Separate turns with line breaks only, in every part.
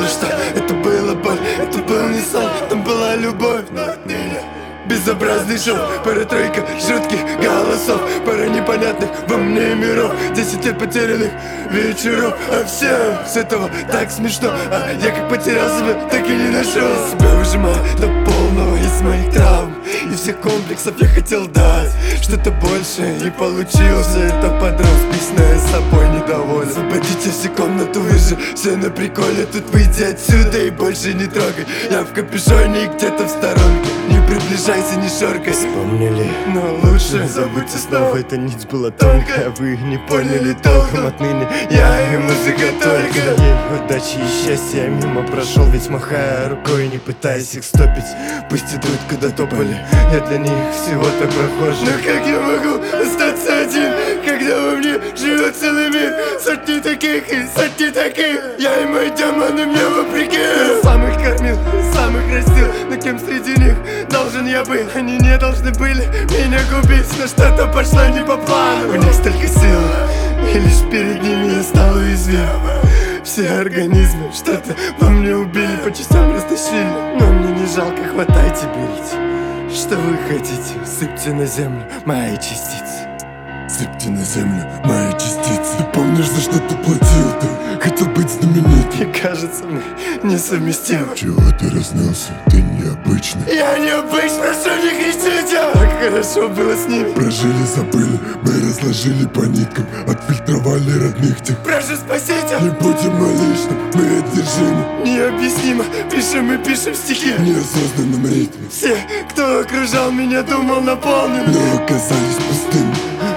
было что? Это была боль, это был не сон. Там была любовь, но отныне безобразный шоу. Пара тройка жутких голосов, пара непонятных во мне миров, 10 лет потерянных вечеров. А все с этого так смешно, а я как потерял себя, так и не нашел. Себя выжимаю до полного из моих травм и всех комплексов. Я хотел дать что-то большее, и получился. Это подрос, песня с собой недоволен. Освободите всю комнату, вы же все на приколе. Тут выйди отсюда и больше не трогай. Я в капюшоне и где-то в сторонке. Не приближайся, не шоркай. Вспомнили, но лучше забудьте снова. Эта нить была тонкая, вы не поняли толком. Отныне я и музыка только. Ей удачи и счастья я мимо прошел, ведь махая рукой, не пытаясь их стопить. Пусть идут куда топали, я для них всего-то прохожий. Но как я могу остаться один, когда во мне живет целый мир? Сотни таких и сотни таких. Я и мои демоны мне вопреки. Я самых кормил, самых растил, но кем среди них должен я быть? Они не должны были меня губить, но что-то пошло не по плану. У них столько сил, и лишь перед ними я стал уязвим. Все организмы что-то во мне убили, по частям растащили. Но мне не жалко, хватайте, берите. Что вы хотите, сыпьте на землю мои частицы.
Сыпьте на землю мои частицы. Ты помнишь, за что ты платил? Ты хотел быть знаменитым.
Мне кажется, мы несовместимы.
Чего ты разнялся? Ты необычный.
Я необычный, прошу, не кричите. Так хорошо было с ними.
Прожили, забыли, мы разложили по ниткам, отфильтровали родных тех.
Прошу, спасите.
Не будем о личном, мы одержимы.
Необъяснимо, пишем и пишем стихи.
В неосознанном ритме.
Все, кто окружал меня, думал наполнен,
но оказались пустыми.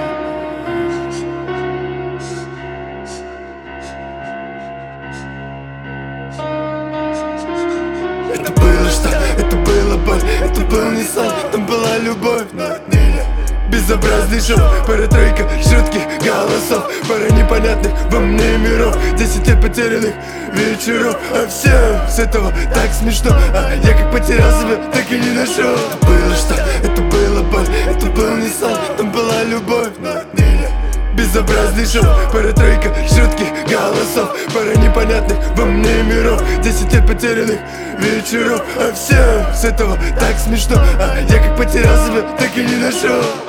Это было что? Это была боль, это был не сон. Там была любовь, но отныне безобразный шоу. Пара тройка жутких голосов, пара непонятных во мне миров, 10 лет потерянных вечеров. А все с этого так смешно, а я как потерял себя, так и не нашел. Это было что? Это была боль, это был не сон. Там была любовь, но отныне безобразный шоу. Пара тройка жутких голосов, пара непонятных во мне миров, 10 лет потерянных вечеров. А все с этого так смешно, а я как потерял себя, так и не нашел.